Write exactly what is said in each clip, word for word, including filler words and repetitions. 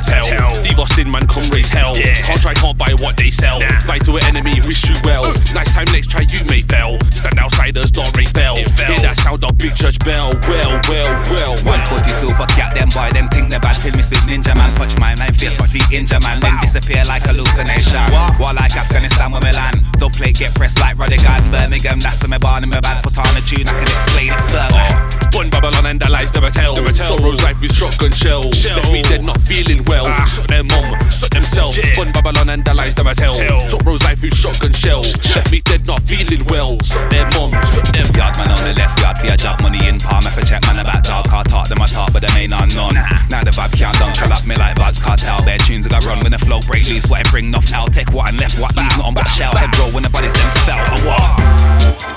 cartel. Steve Austin, man, come raise hell. Can't try, can't buy what they sell. Buy to an enemy, wish you well. Nice time, next try, you may fail. Stand outsiders, don't ring bell. Hear that sound of big church bell. Well, well, well. one forty super cat, them boy, them think they bad. Feel me spit ninja man, punch my nine face, but feet injure man. Then disappear like hallucination. War like Afghanistan with Milan. Don't play, get pressed like Rodigan. Birmingham, that's my barn in my bad. Put on a tune, I can explain it further. One Babylon and the lies never tell. Tomorrow's life with shotgun shell. Left me dead, not feeling well. Shot their mum, shot themselves. One Babylon and the lies never tell. Tomorrow's life with shotgun shell. Left me dead, not feeling well. Shot their mum, shot them. Yard man on the left yard for your job, money in palm. If I check man about dog car talk, them I talk, but them ain't unknown. Now the vibe can't done, troll up me like vibes cartel. Bare tunes I got run when the flow break loose. What I bring enough out, take what and left, what leave not on back shell. Head roll when the bodies them fell. I walk.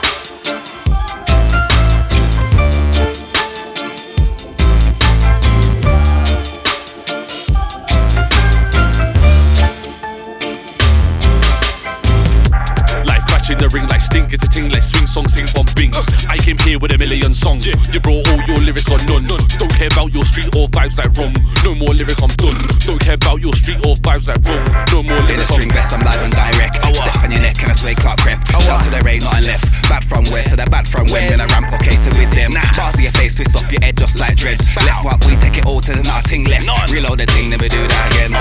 In the ring like stink, it's a ting like swing song, sing bomb bing. I came here with a million songs. You brought all your lyrics on none. Don't care about your street or vibes like rum. No more lyric, I'm done. Don't care about your street or vibes like rum. No more lyric. In a string vest, I'm live and direct. Step on your neck and I sway Clark Crep. Shout to the rain, nothing left. Bad from where, so the bad from when. Then I ramp okay to with them. Bars of your face, twist up your head just like dread. Left what we take it all to the nothing left. Reload the thing, never do that again.